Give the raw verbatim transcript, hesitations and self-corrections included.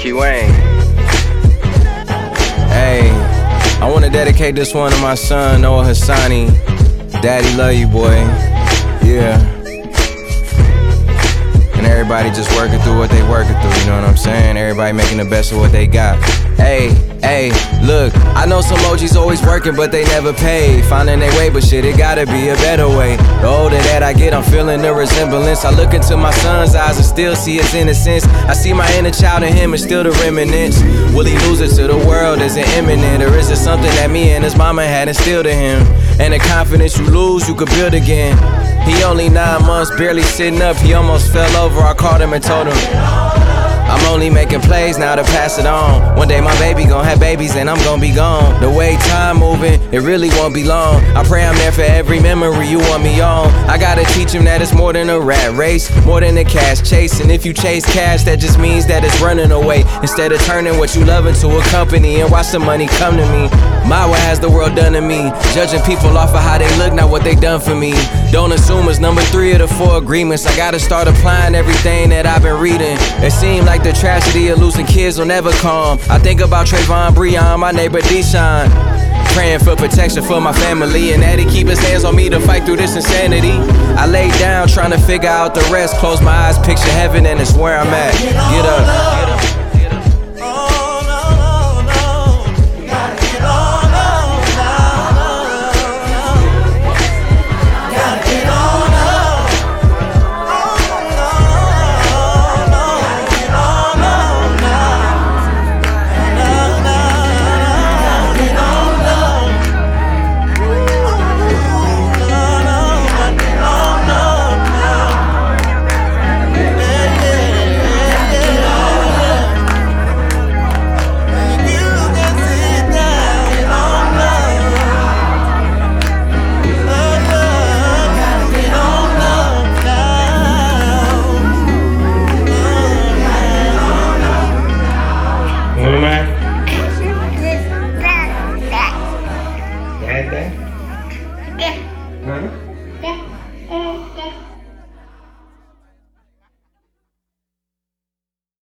Key Wayne. Hey, I wanna dedicate this one to my son, Noah Hassani. Daddy love you, boy. Yeah. And everybody just working through what they working through, you know what I'm saying? Everybody making the best of what they got. Hey, hey, look, I know some O Gs always working, but they never pay. Finding their way, but shit, it gotta be a better way. The older that I get, I'm feeling the resemblance. I look into my son's eyes and still see his innocence. I see my inner child in him and still the remnants. Will he lose it to the world? Is it imminent? Or is it something that me and his mama had instilled in him? And the confidence you lose, you could build again. He only nine months, barely sitting up, he almost fell over. I called him and told him I'm only making plays now to pass it on. One day my baby gon' have babies and I'm gon' be gone. The way time moving, it really won't be long. I pray I'm there for every memory you want me on. I gotta teach him that it's more than a rat race, more than a cash chase. And if you chase cash, that just means that it's running away, instead of turning what you love into a company and watch the money come to me. My, what has the world done to me? Judging people off of how they look, not what they done for me. Don't assume it's number three of the four agreements. I gotta start applying everything that I've been reading. It seemed like the tragedy of losing kids will never come. I think about Trayvon, Breon, my neighbor Deshaun. Praying for protection for my family, and that he keep his hands on me to fight through this insanity. I lay down trying to figure out the rest. Close my eyes, picture heaven, and it's where I'm at. Get up, get up. Huh?